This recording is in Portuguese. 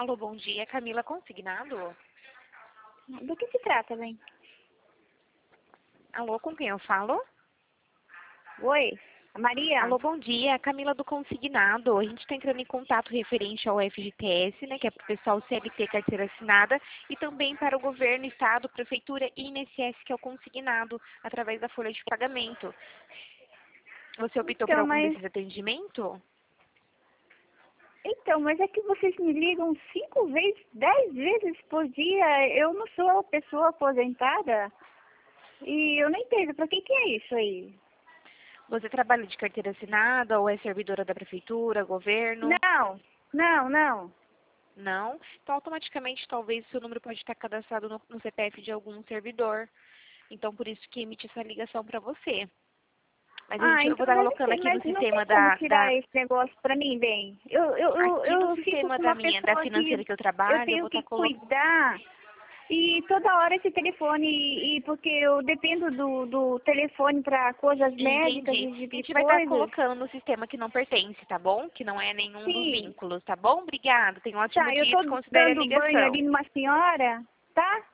Alô, bom dia. Camila Consignado? Do que se trata, bem? Alô, com quem eu falo? Oi, a Maria? Alô, bom dia. Camila do Consignado. A gente está entrando em contato referente ao FGTS, né, que é para o pessoal CLT carteira assinada, e também para o governo, estado, prefeitura e INSS, que é o consignado, através da folha de pagamento. Você optou por Então, algum mas, desses atendimentos? mas é que vocês me ligam 5 vezes, 10 vezes por dia. Eu não sou pessoa aposentada e eu não entendo. Para que é isso aí? Você trabalha de carteira assinada ou é servidora da prefeitura, governo? Não. Não? Então, automaticamente, talvez, o seu número pode estar cadastrado no CPF de algum servidor. Então, por isso que emite essa ligação para você. Mas eu vou Então estar deve colocando ser, aqui no mas não tem sistema como tirar esse negócio para mim, bem. aqui no Eu fico sistema com uma da pessoa financeira que que eu eu trabalho, eu vou tenho estar que colocando. cuidar. E toda hora esse telefone, e porque eu dependo do telefone para coisas médicas Entendi. e A de gente vai estar coisas. colocando no sistema que não pertence, tá bom? Que não é nenhum dos Sim, vínculos, tá bom? Obrigada. Tenha um ótimo tá, eu dia e tô considere a dando banho ligação. ali numa senhora, tá?